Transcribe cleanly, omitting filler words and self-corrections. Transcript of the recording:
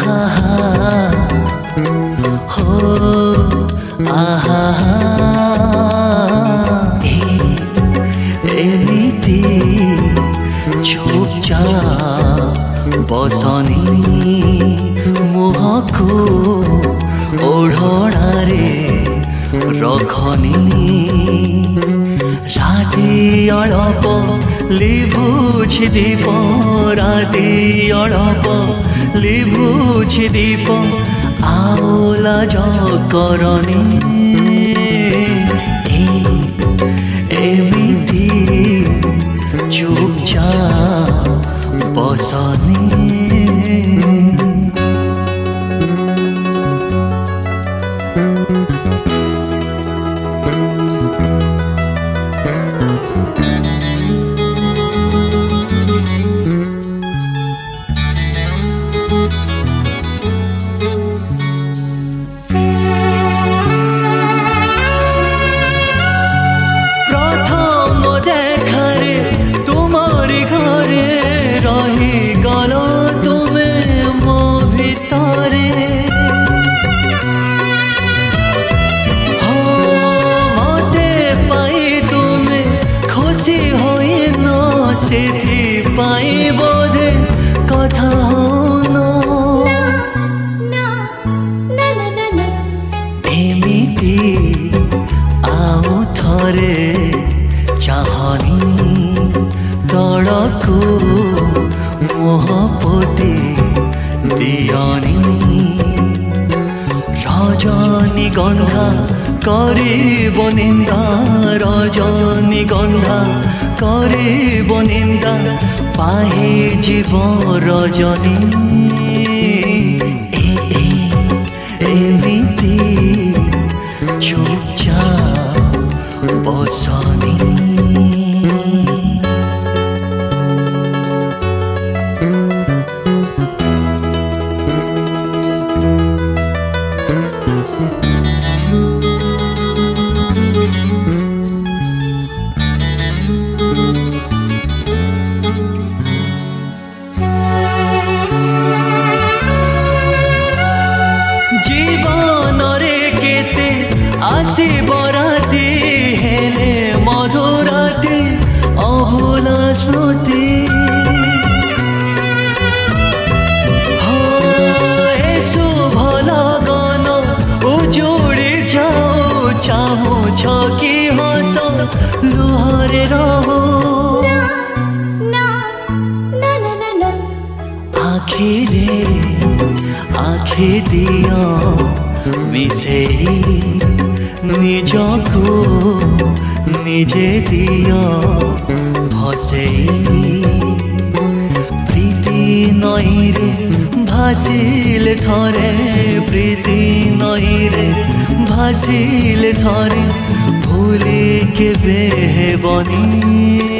एमिति चुपचाप बसनी मुहको ओढ़णारे रखनी राति अळप लिभुछि दीप राति अळप लिभुछि दीप आउला जकरनी एमिति चुपचाप बसनी बोधे कथा एमिति आउ थरे चाहनी तड़को मोह पोती दियनी रजनी गंधा करिब निंदा रजनी गंधा करिब निंदा पाहे जीव रजनी एमिति चुपचाप बसनी जीवन रे केते आसीब राति हेले मधुराति अभुला स्मृति शुभ लगन उजुड़ी जाओ चाहो छकी हस लुहरे रहो आखि दियो मिसेई निजको निजे दियो भसेई प्रीति नईरे भासिल थरे प्रीति नईरे भासिल थरे भूली केबे हेबनी।